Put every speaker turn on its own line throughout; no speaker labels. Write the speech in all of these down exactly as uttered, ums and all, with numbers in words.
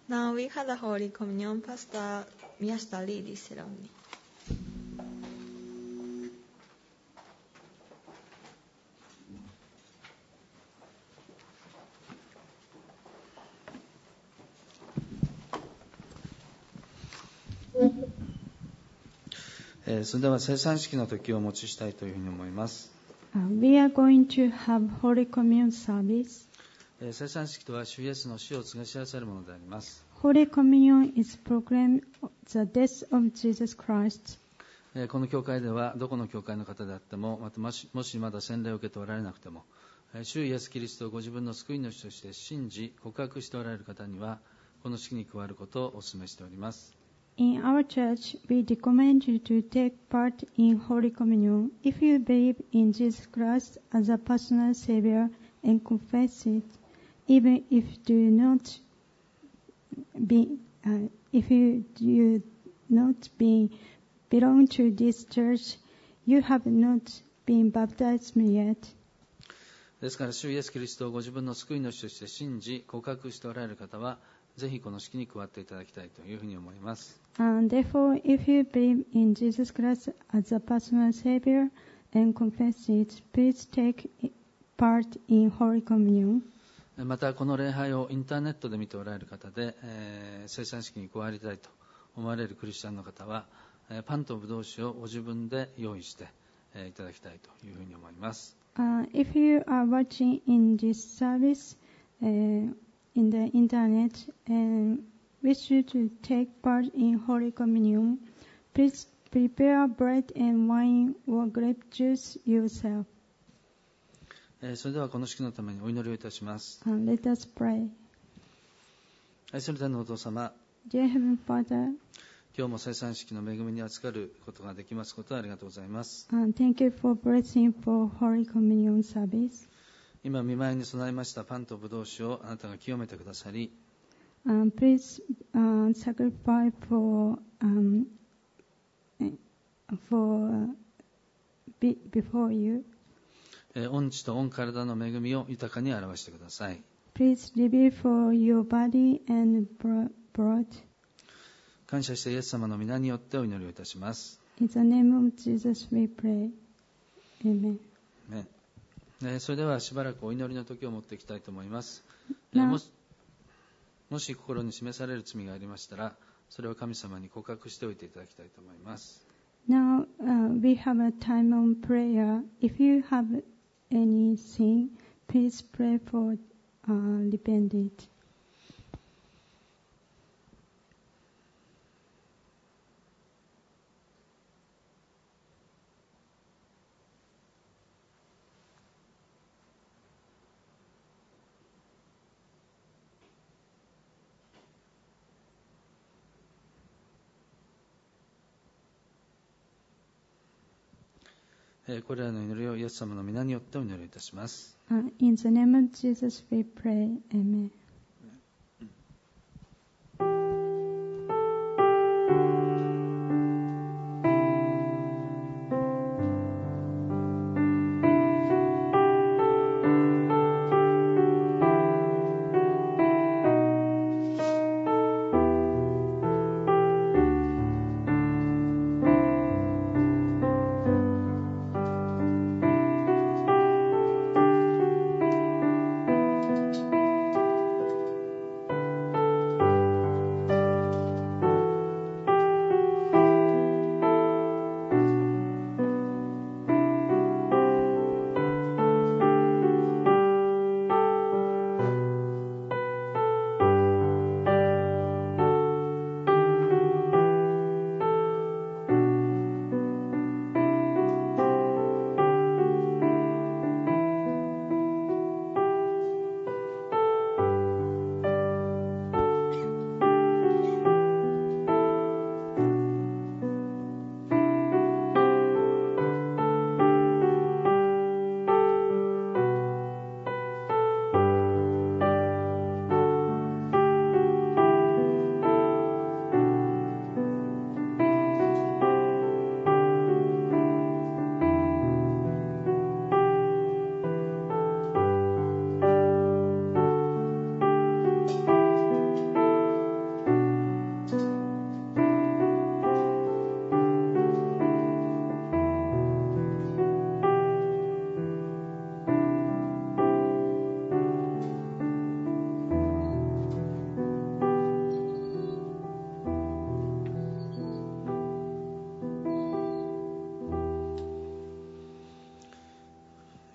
Now we had a Holy Communion. Pastor Miyashita lead this ceremony.
えー、それでは聖餐式の時をお持ちしたいというふうに思います。
Uh, we are going to have Holy Communion service.
えー、聖餐式とは主イエスの死を告げ知らせるものであります。
Holy Communion is proclaim the death of Jesus Christ.
えー、この教会ではどこの教会の方であっても、またもし、もしまだ洗礼を受けておられなくても、えー、主イエスキリストをご自分の救い主として信じ告白しておられる方にはこの式に加わることをお勧めしております。
In our church, we recommend you to take part in Holy Communion if you believe in Jesus Christ as a personal Savior and confess it, even if you do not be, uh, if you do not be belong to this church, you have not been baptized yet.
ですから主イエスキリストをご自分の救い主として信じ告白しておられる方はぜひこの式に加わっていただきたいというふうに思います。
And therefore, if you believe in Jesus Christ as a personal Savior and confess it, please take part in Holy Communion.
またこの礼拝をインターネットで見ておられる方で、えー、聖餐式に加わりたいと思われるクリスチャンの方は、えー、パンとブドウ酒をご自分で用意して、えー、いただきたいというふうに思います。
Uh, if you are watching in this service, uh, in the internet and wish you to take part in Holy Communion, please prepare bread and wine or grape juice yourself.
えー、それではこの式のためにお祈りをいたします。
Uh, let us pray.
愛する天のお父様、
Dear Heavenly Father,
今日も聖餐式の恵みに預かることができますことをありがとうございます。
uh, thank you for blessing for Holy Communion service.
今見舞いに備えましたパンとブドウ酒をあなたが清めてくださり、
Um, please uh, sacrifice for um, for uh, be, before you.
えー、御血と御体の恵みを豊かに表してください。
Please reveal for your body and blood.
感謝してイエス様の皆によってお祈りをいたします。
In the name of Jesus we pray. Amen.
ねえー、それではしばらくお祈りの時を持っていきたいと思います。えー、もし、もし心に示される罪がありましたら、それを神様に告白しておいていただきたいと思います。
Now uh, we have a time on prayer. If you have any sin, please pray for uh, repent it.
これらの祈りをイエス様の皆によってお祈りいたします。
Uh, in the name of Jesus we pray. Amen.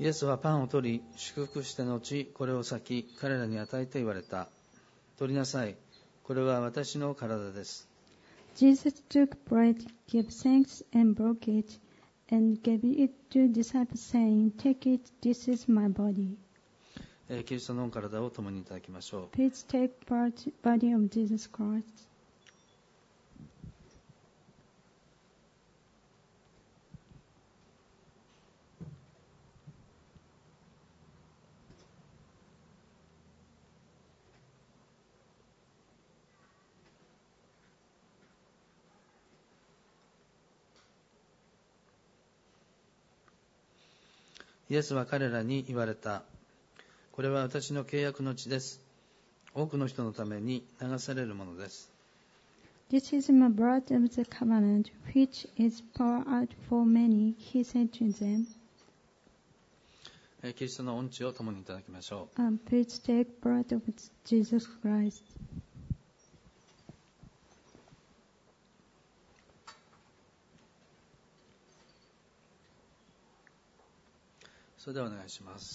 イエスはパンを取り、祝福して後、これを裂き、彼らに与えて言われた。取りなさい。これは私の体です。
Jesus took bread, gave thanks, and broke it, and gave it to the disciples, saying, Take it, this is my body.
えー、キリストの体を共にいただきましょう。
Please take part body of Jesus Christ.
イエスは彼らに言われた。これは私の契約の血です。多くの人のために流されるものです。
This is my blood of the covenant, which is poured out for many, he said to them.
えー、キリストの御血を共にいただきましょう。
Um, please take blood of Jesus Christ.
それではお願いします。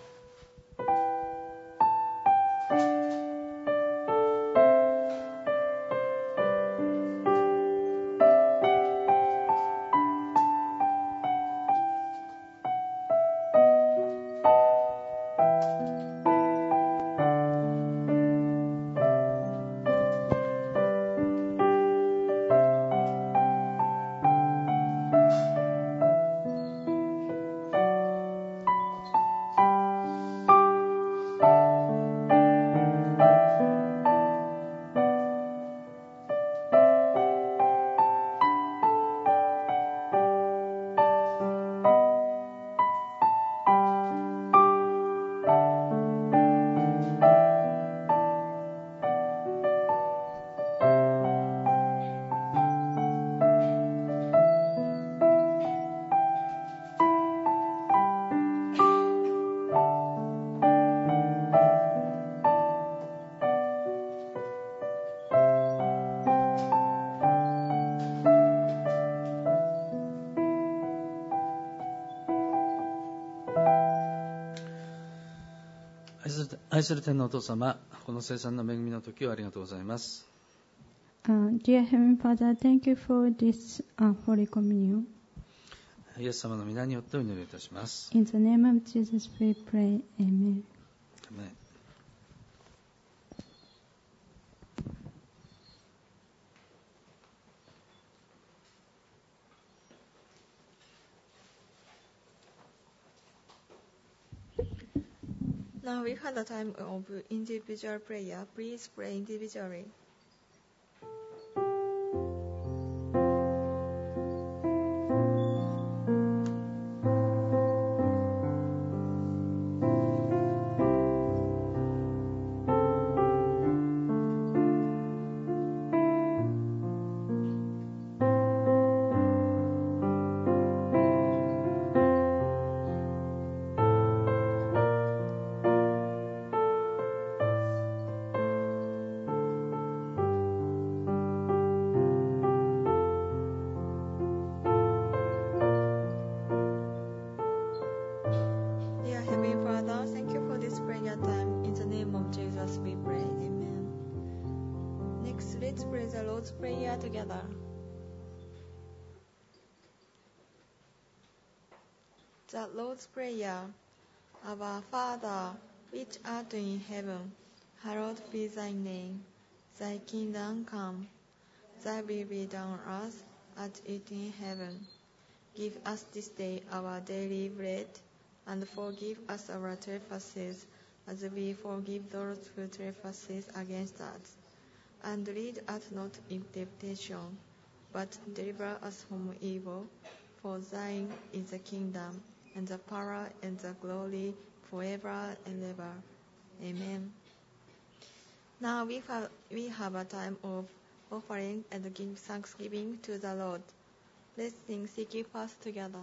愛する天のお父様、この聖餐の恵みの時をありがとうございます。
Uh, dear Heavenly Father, thank you for this uh, Holy Communion.
イエス様の皆によってお祈りいたします。
In the name of Jesus we pray. Amen.
アメン。
Now we had a time of individual prayer. Please pray individually. Prayer together. The Lord's Prayer. Our Father, which art in heaven, hallowed be thy name. Thy kingdom come. Thy will be done on earth as it is in heaven. Give us this day our daily bread, and forgive us our trespasses, as we forgive those who trespass against us. And lead us not into temptation, but deliver us from evil. For thine is the kingdom, and the power, and the glory, forever and ever. Amen. Now we have, we have a time of offering and giving thanksgiving to the Lord. Let's sing Seek Ye First together.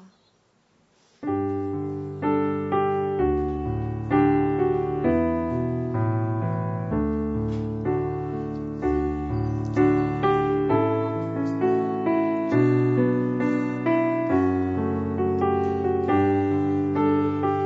Thank you.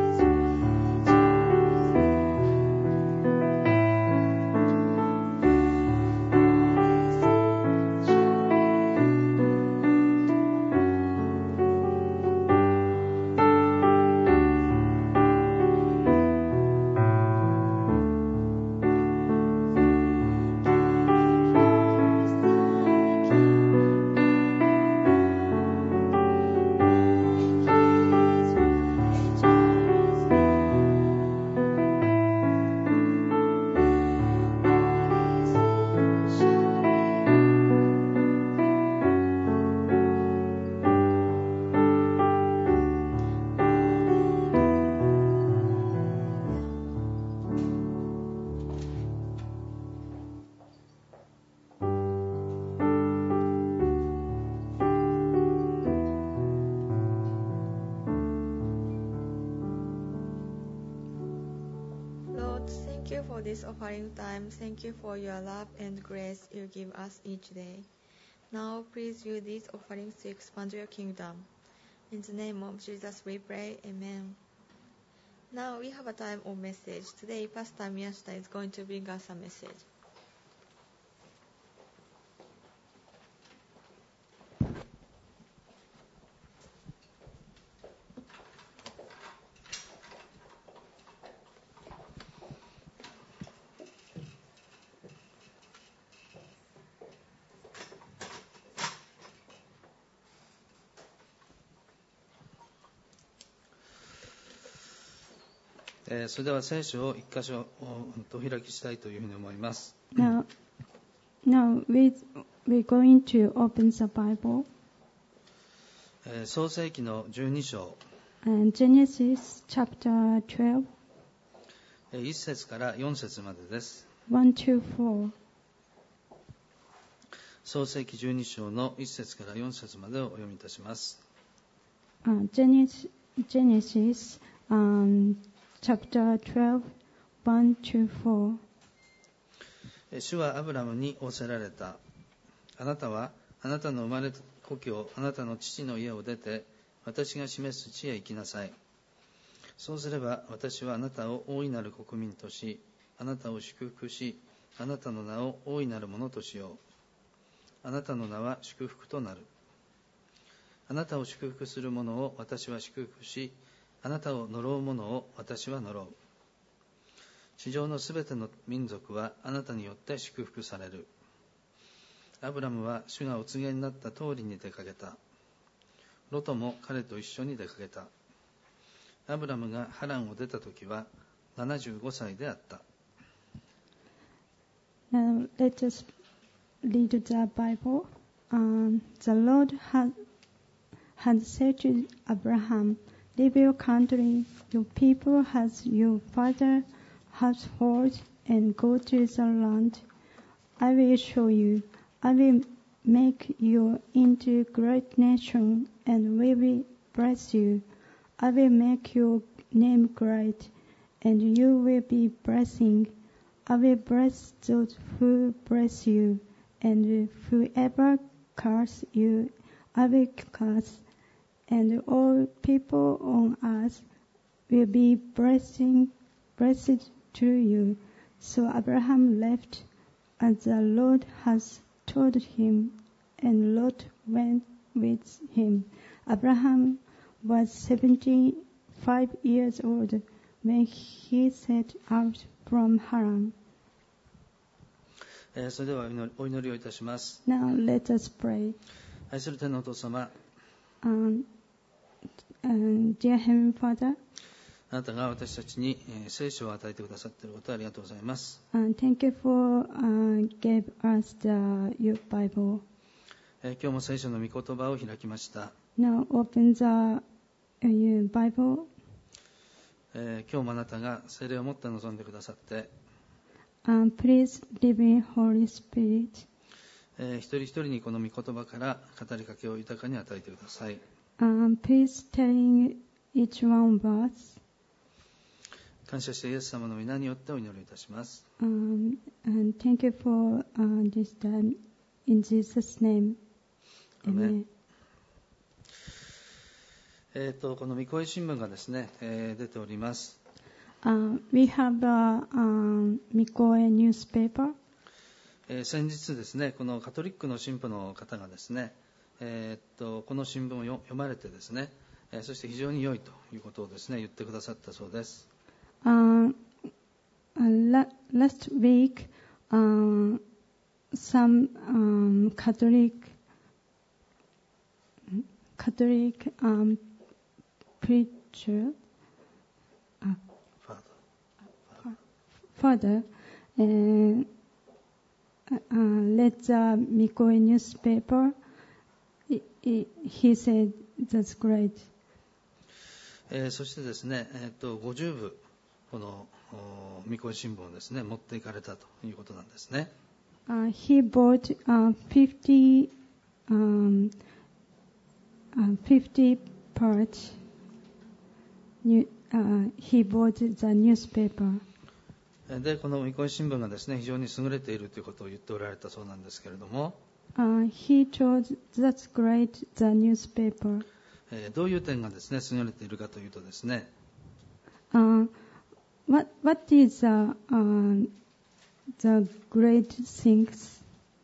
this offering time, thank you for your love and grace you give us each day. Now, please use these offerings to expand your kingdom. In the name of Jesus we pray, Amen. Now we have a time of message. Today, Pastor Miyashita is going to bring us a message.
えーそれでは聖書を一箇所お開きしたいというふうに思います。
Now, now we, we're going to open the Bible.
えー創世記のじゅうに章、
And Genesis chapter twelve,
えーいち節からよん節までです。
one to four.
創世記じゅうに章のいち節からよん節までをお読みいたします。
Uh, Genesis, Genesis um, chapter twelve, one to four.
えー主はアブラムに仰せられた。あなたはあなたの生まれた故郷、あなたの父の家を出て、私が示す地へ行きなさい。そうすれば私はあなたを大いなる国民とし、あなたを祝福し、あなたの名を大いなるものとしよう。あなたの名は祝福となる。あなたを祝福する者を私は祝福し、あなたを呪う者を私は呪う。地上のすべての民族はあなたによって祝福される。アブラムは主がお告げになった通りに出かけた。ロトも彼と一緒に出かけた。アブラムがハランを出た時はななじゅうごさいであった。
Now let us read the Bible. Um, the Lord had, had said to Abraham, leave your country, your people as your father household, and go to the land I will show you. I will make you into a great nation, and we will bless you. I will make your name great, and you will be blessing. I will bless those who bless you, and whoever curses you, I will curse. And all people on earth will be blessing, blessed through you. So Abraham left, as the Lord has told him, and Lot went with him. Abraham was seventy-five years old when he set out from Haran.
えーそれではお祈りお祈りをいたします。
Now let us pray.
愛する天のお父様、
Um, and dear Heavenly Father,
あなたが私たちに、えー聖書を与えてくださっていることをありがとうございます。
and thank you for uh, gave us the your Bible.
えー今日も聖書の御言葉を開きました。
Now open the uh, your Bible.
えー今日もあなたが聖霊を持って臨んでくださって、
Um, please live in Holy Spirit.
えー一人一人にこの御言葉から語りかけを豊かに与えてください。
Um, please telling each one of us.
感謝してイエス様の皆によってお祈りいたします。
Um, and thank you for uh, this time in Jesus' name.
アーメン
Amen.
えー、とこの御声新聞がですね、えー出ております。
Uh, we have a um, Mikoe newspaper.
えー先日ですね、このカトリックの神父の方がですね、えー、とこの新聞をよ読まれてですね、えーそして非常に良いということをですね言ってくださったそうです。
Uh, uh, la- last week, uh, some um, Catholic Catholic um, preacher, uh,
ファーダー
father, uh, uh, read the Mikoe newspaper. He, he- he said, "That's great."
えーそしてですね、えー、とごじゅうぶこのお御声新聞をですね持っていかれたということなんですね。
Uh, he bought uh, fifty, um, uh, fifty parts. New, uh, he bought the newspaper.
で、この御声新聞がですね、非常に優れているということを言っておられたそうなんですけれども、
Uh, he told that's great, the newspaper.
えーどういう点がですね、優れているかというとですね、
Uh, what what is the uh, the great things?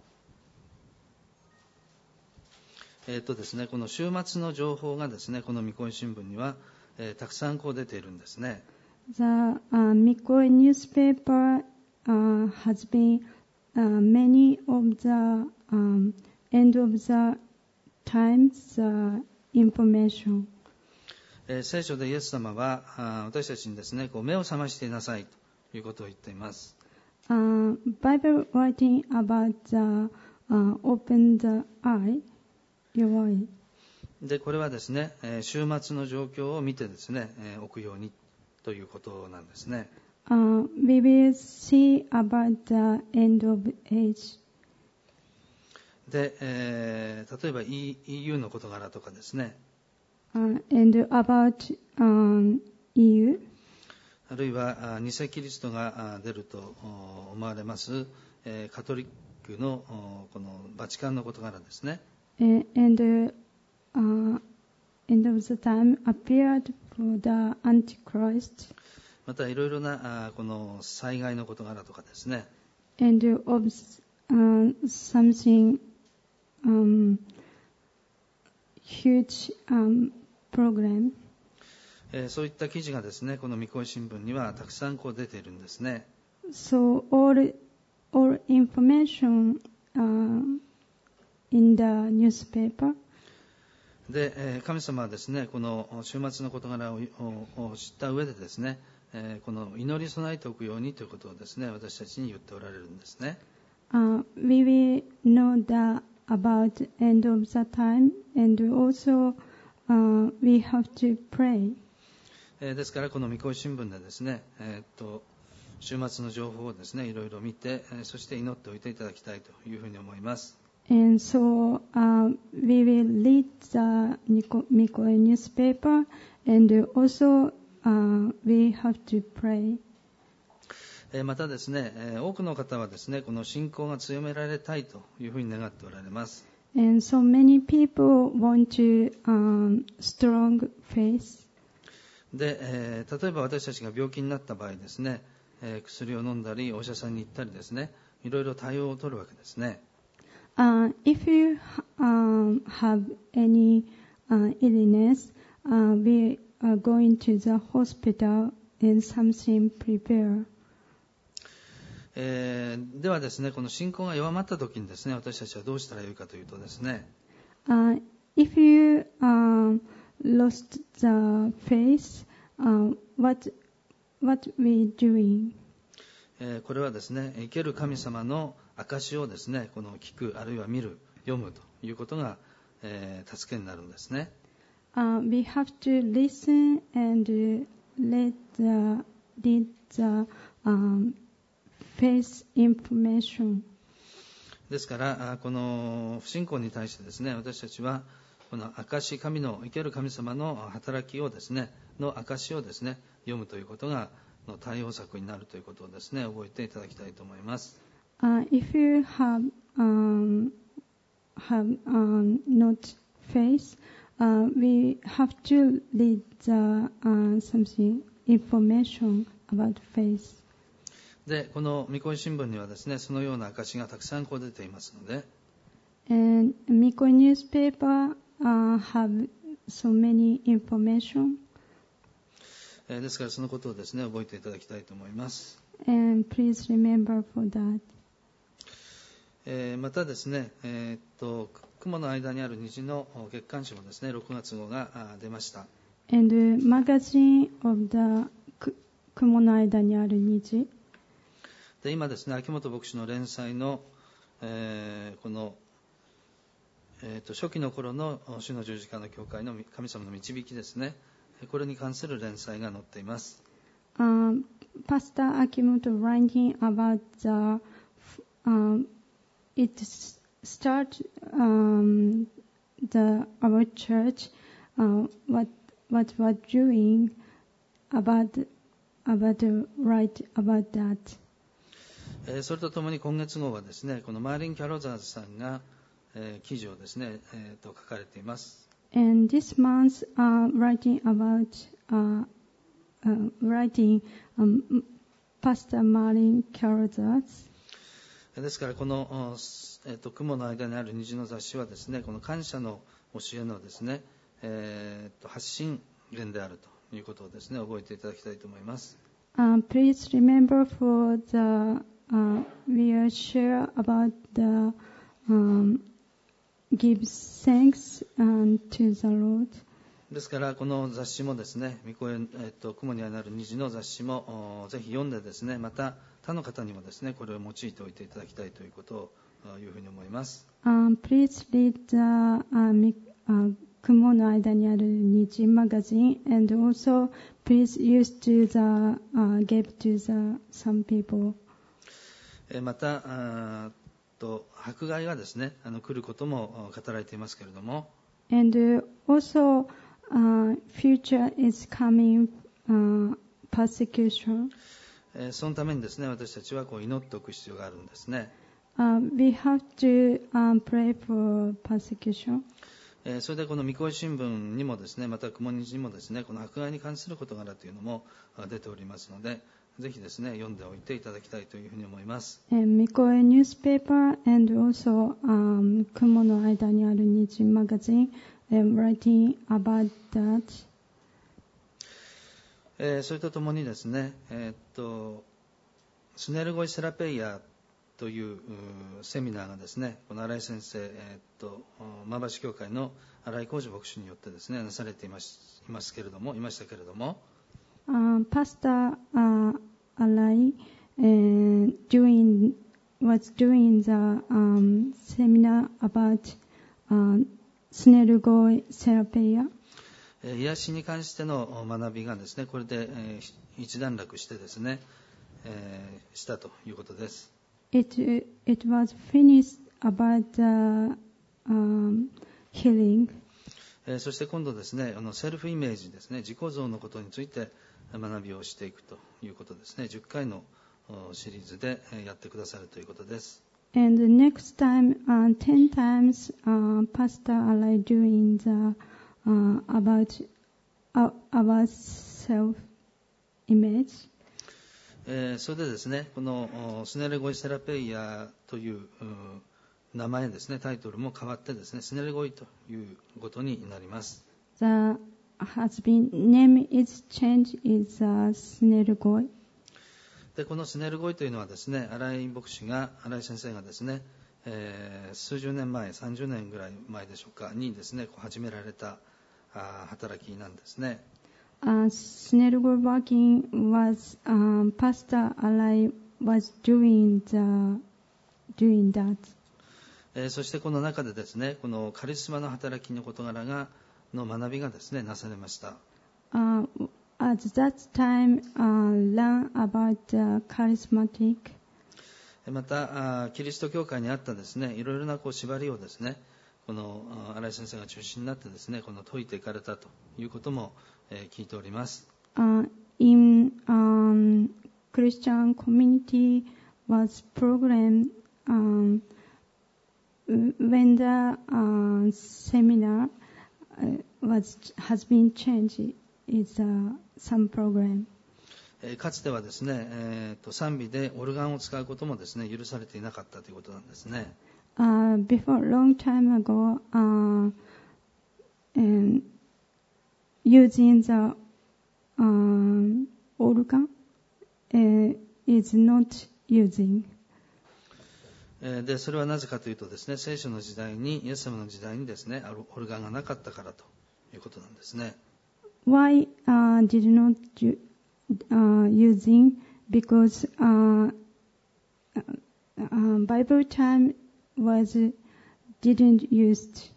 えーとですね、この週末の情報がですね、この御声新聞には、えーたくさんこう出ているんですね。
The uh, Mikoi newspaper uh, has been uh, many of the um, end of the times uh, information.
えー聖書でイエス様はあ私たちにですね、こう目を覚ましていなさいということを言っています。
Uh, Bible writing about the uh, open the eye, your eye.
で、これはですね、えー週末の状況を見てですね、えー置くようにということなんですね。
Uh, we will see about the end of age.
で、えー例えば イーユー の事柄とかですね、
Uh, and about um, E U.
あるいはあ偽キリストがあ出るとお思われます、えーカトリックのおこのバチカンの事柄ですね。
Uh, and uh, uh, end of the time appeared for the Antichrist
またいろいろなあこの災害の事柄とかですね、
and of uh, something um, huge um, program.
えーそういった記事がですね、この御声新聞にはたくさんこう出ているんですね。
So all all information uh, in the newspaper.
で、えー神様はですね、この週末の事柄ををを知った上でですね、えーこの祈り備えておくようにということをですね、私たちに言っておられるんですね。
Uh, we will know the about end of the time, and also uh, we have to pray.
えーですからこの御声新聞でですね、えーっと週末の情報をですね、いろいろ見て、えーそして祈っておいていただきたいというふうに思います。
And so uh, we will read the Niko- Mikoi newspaper, and also uh, we have to pray.
えーまたですね、えー多くの方はですね、この信仰が強められたいというふうに願っておられます。
And so many people want to um, strong faith.
で、えー例えば私たちが病気になった場合ですね、えー薬を飲んだりお医者さんに行ったりですね、いろいろ対応を取るわけですね。
Uh, if you um, have any uh, illness, uh, we are going to the hospital and something prepare.
えーではですね、この信仰が弱まった時にですね、私たちはどうしたらよいかというとですね、
Uh, if you um, lost the faith, uh, what what we doing?
えーこれはですね、生ける神様の証をですね、この聞くあるいは見る、読むということが、えー助けになるんですね。
Uh, we have to listen and uh, let the read the um, faith information.
ですからあこの不信仰に対してですね、私たちはこの証、神の生ける神様の働きをですねの証をですね読むということがの対応策になるということをですね覚えていただきたいと思います。
Uh, if you have um, have um, not faith, uh, we have to read the uh, something information about faith.
でこの御声新聞にはですねそのような証がたくさんこう出ていますので、
And Mikoi newspaper uh, have so many information,
えーですからそのことをですね覚えていただきたいと思います。
and please remember for that.
えーまたですね、えーっと雲の間にある虹の月刊誌もですねろくがつ号があ出ました。
And the magazine of the Ku- 雲の間にある虹。
で今ですね秋元牧師の連載の、えーこの、えーと初期の頃の主の十字架の教会の神様の導きですね、これに関する連載が載っています。
Um, Pastor Akimoto writing about the um, it start um, the our church uh, what what we're doing about about write about that.
えーそれとともに今月号はですね、このマーリン・キャロザーズさんが、えー記事をですね、えーと書かれています。
And this month, uh, writing about uh, uh, writing um, Pastor Marlin Carruthers.
ですからこの、えーと雲の間にある虹の雑誌はですね、この感謝の教えのですね、えーと発信源であるということをですね、覚えていただきたいと思います。
Uh, please remember for the uh, we are share about the um, give thanks um, to the Lord.
ですからこの雑誌もですね、御声、えーと雲になる虹の雑誌もぜひ読んでですね、また他の方にもですね、これを用いておいていただきたいということをいうふうに思います。
Um, please read the uh, uh, 雲の間にある虹 magazine, and also please use to the uh, give to the some people.
またあと迫害がですね、あの来ることも語られていますけれども、
And uh, also uh, future is coming uh, persecution.
そのためにですね、私たちはこう祈っておく必要があるんですね。
Uh, we have to um, pray for persecution.
それでこの御声新聞にもですね、また雲虹にもですね、この迫害に関する事柄というのも出ておりますので、ぜひですね、読んでおいていただきたいというふうに思います。
And Mikoe newspaper and also um, 雲の間にある虹 magazine and writing about that.
えー、それとともにですね、えー、っとスネルゴイセラペイアというセミナーがですね、この新井先生、えー、っと馬橋教会の新井浩二牧師によってですね、なされています、いますけれども、いましたけれども、
Uh, Pastor uh, Alai uh, doing was doing the um, seminar about uh, Snerugoi Serapeia.
癒しに関しての学びがですね、これで、えー、一段落してですね、えー、したということです。
It it was finished about the um, healing.
えー、そして今度ですね、あのセルフイメージですね、自己像のことについて学びをしていくということですね。じゅっかいのシリーズでやってくださるということです。
And the next time, uh, ten times, uh, Pastor Alai doing the uh, about uh, about self image.
えー、それでですね、このスネルゴイセラペイアという名前ですね、タイトルも変わってですね、スネルゴイということになります。
The has been name is changed is uh, Snerugoi.
でこのスネルゴイというのはですね、新井牧師が新井先生がですね、えー、数十年前、さんじゅうねんぐらい前でしょうかにですね、こう始められたあ働きなんですね。
Uh, Snerugoi working was um, Pastor Alai was doing the doing that.
えー、そしてこの中でですね、このカリスマの働きの事柄がの学びがですね、なされました。
Uh, at that time, uh, learn about the charismatic.
またキリスト教会にあったですね、いろいろなこう縛りをですね、この新井先生が中心になってですね、この解いていかれたということも、えー、聞いております。
Uh, in um, Christian community was program um, when the uh, seminar uh, was has been changed. Is uh, some program.
かつてはですね、えー、と賛美でオルガンを使うこともですね、許されていなかったということなんですね。
Uh, before long time ago, uh, um, using the um, organ uh, is not using.
でそれはなぜかというとですね、聖書の時代に、イエス様の時代にですね、オルガンがなかったからということなんですね。
Why uh, did not you, uh, using? Because uh, uh, Bible time was didn't used.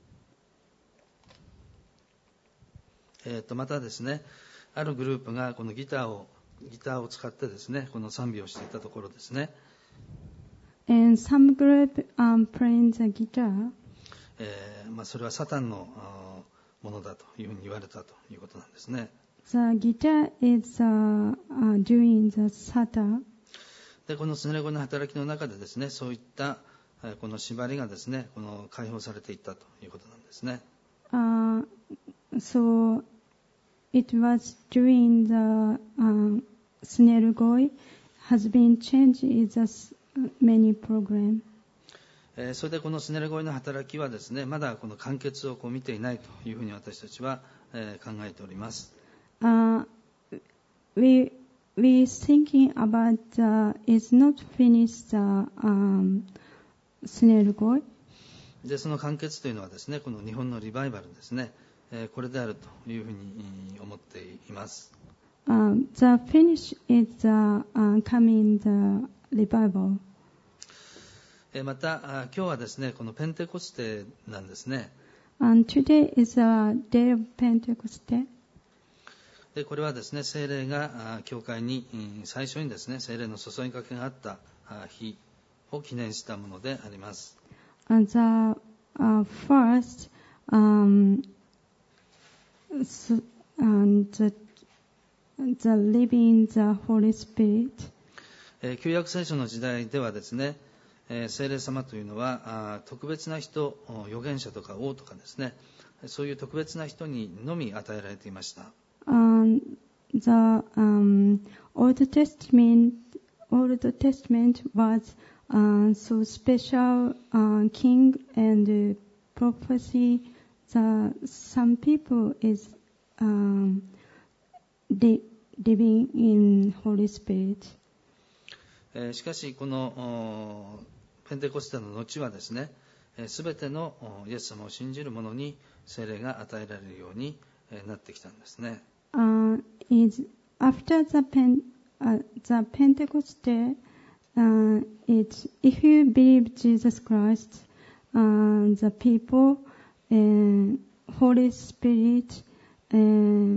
えー、とまたですね、あるグループがこのギターをギターを使ってですね、この賛美をしていたところですね。
And some group um, playing the guitar.
えーまあ、それはサタンのものだというふうに言われたということなんですね。
The guitar is uh, uh, doing the sata.
でこのスネレ語の働きの中でですね、そういったこの縛りがですね、この解放されていったということなんですね。
Uh, so it was during the uh, synagogue has been changed in the many program.
えー、それでこのスネレ語の働きはですね、まだこの完結をこう見ていないというふうに私たちは、えー、考えております。
Uh, we we thinking about the is not finished the um, synagogue.
でその完結というのはですね、この日本のリバイバルですね、えー、これであるというふうに思っています。
Um, the finish is the uh, coming the revival.
また今日はですね、このペンテコステなんですね。
And today is a day of Pentecost.
でこれはですね、聖霊が教会に最初にですね、聖霊の注ぎかけがあった日を記念したものであります。
And the uh, first um, and the, the living the Holy Spirit.
旧約聖書の時代ではですね、聖霊様というのは特別な人、預言者とか王とかですね、そういう特別な人にのみ与えられていました。
Um, the um, Old Testament, Old Testament was uh, so special uh, king and prophecy. The some people is um, li- living in Holy Spirit.
しかしこのペンテコステの後はですね、すべてのイエス様を信じる者に聖霊が与えられるようになってきたんですね。
Uh, is after the Pen, uh, the Pentecost, uh, it if you believe Jesus Christ, uh, the people, uh, Holy Spirit, uh,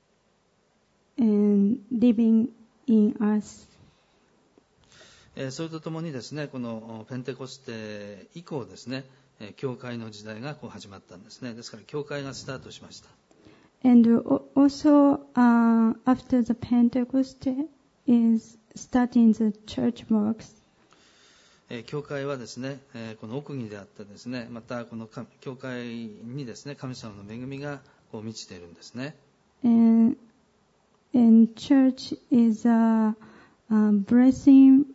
and living in us.
それとともにですね、このペンテコステ以降ですね、教会の時代がこう始まったんですね。ですから教会がスタートしました。
And also uh, after the Pentecost is starting the church works.
教会はですね、この奥義であってですね、またこの教会にですね、神様の恵みがこう満ちているんですね。
And, and church is a, a blessing,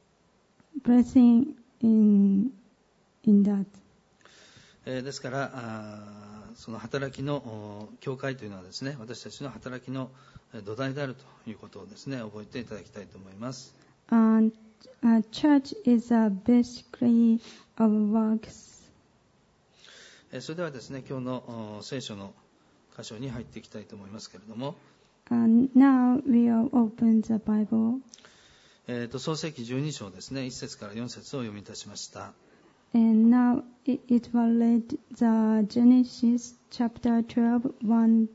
blessing in in that.
ですからその働きの教会というのはですね、私たちの働きの土台であるということをですね、覚えていただきたいと思います。
And a church is a basically of works.
それではですね、今日の聖書の箇所に入っていきたいと思いますけれども、
And now we will open the Bible.
えーと創世記じゅうに章ですね、いち節からよん節を読みいたしました。
And now it, it was read the Genesis chapter twelve, one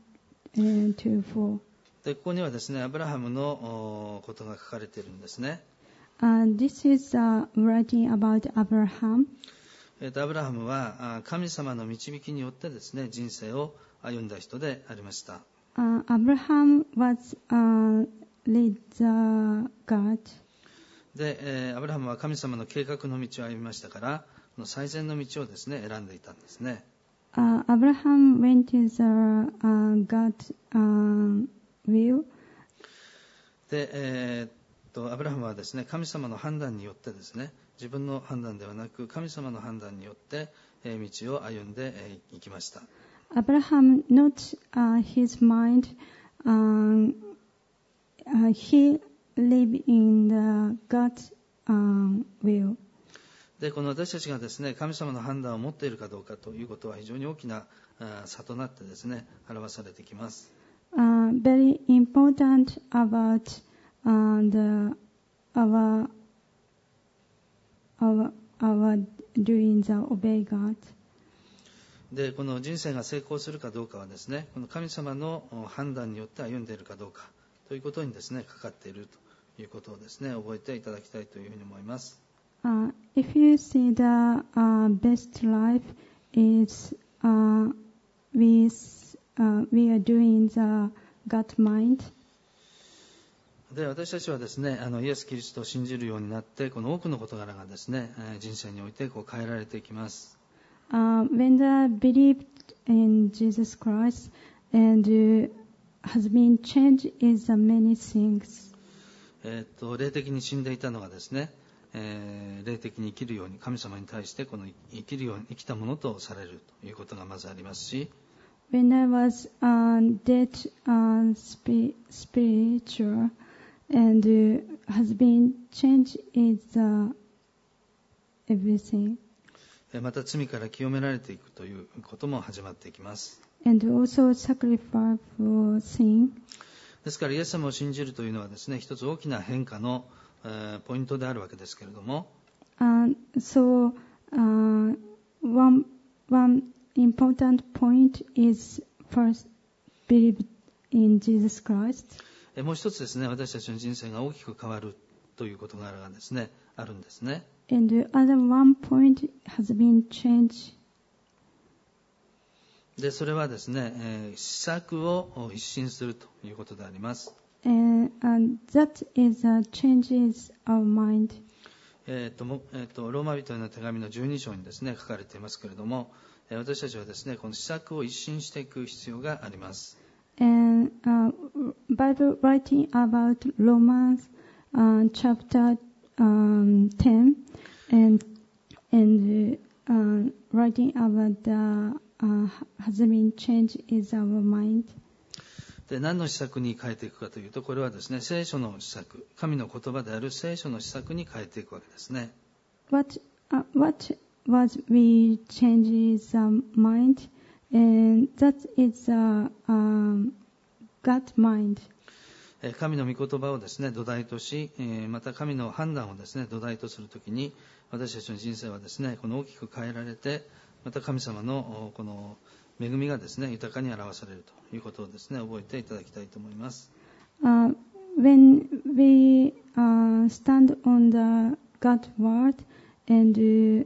to four.
でここにはですね、アブラハムのことが書かれているんですね。
Uh, this is uh, writing about Abraham.
えーとアブラハムは神様の導きによってですね、人生を歩んだ人でありました。
Uh, Abraham was uh, led the God.
で、えー、アブラハムは神様の計画の道を歩みましたから、この最善の道をですね、選んでいたんですね。
Uh, Abraham went to the uh, God uh, will.
で、えー、っとアブラハムはですね、神様の判断によってですね、自分の判断ではなく神様の判断によって、えー、道を歩んでい、えー、きました。
Abraham, not uh, his mind, um, uh, he lived in the God's uh, will.
でこの私たちがですね、神様の判断を持っているかどうかということは非常に大きな差となってですね、表されてきます。
Uh, very important about uh, the our our our doing the obey God.
でこの人生が成功するかどうかはですね、この神様の判断によって歩んでいるかどうかということにですね、かかっているということをですね、覚えていただきたいというふうに思います。
Uh, if you see the uh, best life is uh, we uh, we are doing the God mind.
で私たちはですね、あのイエス・キリストを信じるようになって、この多くの事柄がですね、人生においてこう変えられていきます。
Uh, when they believed in Jesus Christ and uh, has been changed in the many things.
えー、と霊的に死んでいたのがですね、えー、霊的に生きるように、神様に対してこの生きるように生きたものとされるということがまずありますし、
When I was uh, dead uh, spi- spiritual and uh, has been changed in the everything.
また罪から清められていくということも始まっていきます。
And also sacrifice for sin.
ですからイエス様を信じるというのはですね、一つ大きな変化の、えー、ポイントであるわけですけれども、
Uh, so uh, one one important point is first believe in Jesus Christ.
もう一つですね、私たちの人生が大きく変わるということがですね、あるんですね。
And the other one point has been changed.
で、それはですね、えー、思索を一新するということであります。
And, and that is a changes our mind.
えーともえーとローマ人への手紙のじゅうに章にですね書かれていますけれども、えー、私たちはですねこの思索を一新していく必要があります。
And uh, Bible writing about Romans uh, chapter um, ten and and uh, writing about the uh, has been changed is our mind.
で何の施策に変えていくかというと、これはですね聖書の施策、神の言葉である聖書の施策に変えていくわけですね。
What uh, what was we changes the mind, and that is a um, God mind.
神の御言葉をですね土台とし、また神の判断をですね土台とするときに、私たちの人生はですねこの大きく変えられて、また神様のこの恵みがですね豊かに表されるということをですね覚えていただきたいと思います。
Uh, when we uh, stand on the God word and uh,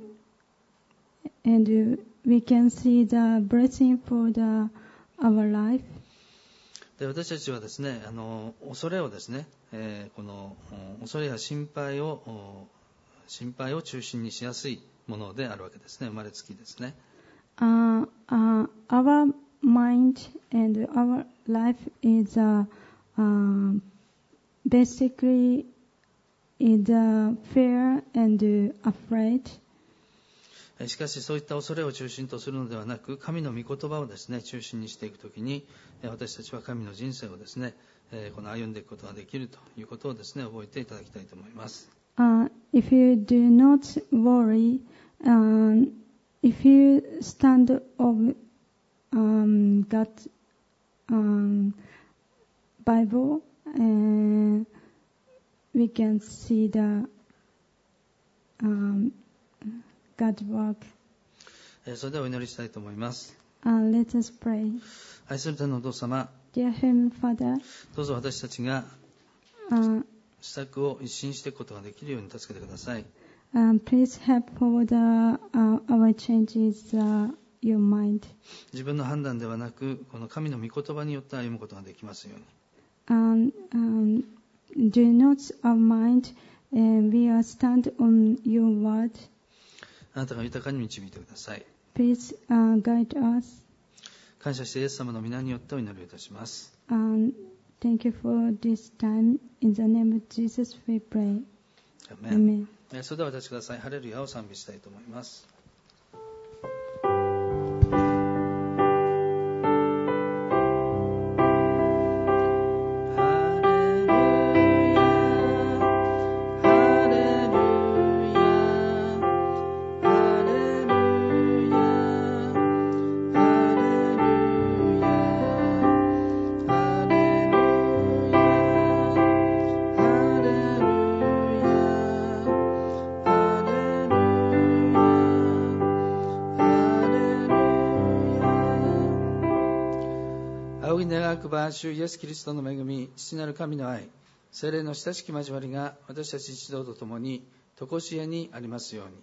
and uh, we can see the blessing for the our life.
で私たちはですねあの恐れをですね、えー、この恐れや心配を心配を中心にしやすいものであるわけですね。生まれつきですね。
Uh, uh, our mind and our life is uh, uh, basically is uh, fear and uh, afraid.
しかしそういった恐れを中心とするのではなく、神の御言葉をですね中心にしていくときに、私たちは神の人生をですねこの歩んでいくことができるということをですね覚えていただきたいと思います。
Uh, if you do not worry, um, if you stand of um, God's um, Bible, uh, we can see the um, God's work.
それではお祈りしたいと思います。
Uh, let us pray.
愛する天のお父様、
Dear Heavenly Father,
どうぞ私たちが
uh,
施策を一新していくことができるように助けてください。
um, please help for the, uh, our changes uh, your mind.
自分の判断ではなく、この神の御言葉によって歩むことができますように。
Um, um, do not our mind, and we are stand on your word.
あなたが豊かに導いてください。
Please uh, guide us.
感謝してイエス様の皆によってお祈りをいたします。
Um, thank you for this time. In the name of Jesus we pray.
アーメン。
Amen.
それではお立ちください。ハレルヤを賛美したいと思います。主イエスキリストの恵み、父なる神の愛、聖霊の親しき交わりが私たち一同とともに常しえにありますように。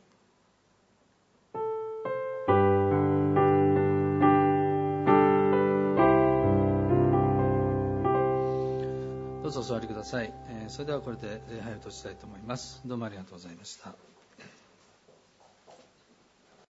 どうぞお座りください。えー、それではこれで礼拝を閉じたいと思います。どうもありがとうございました。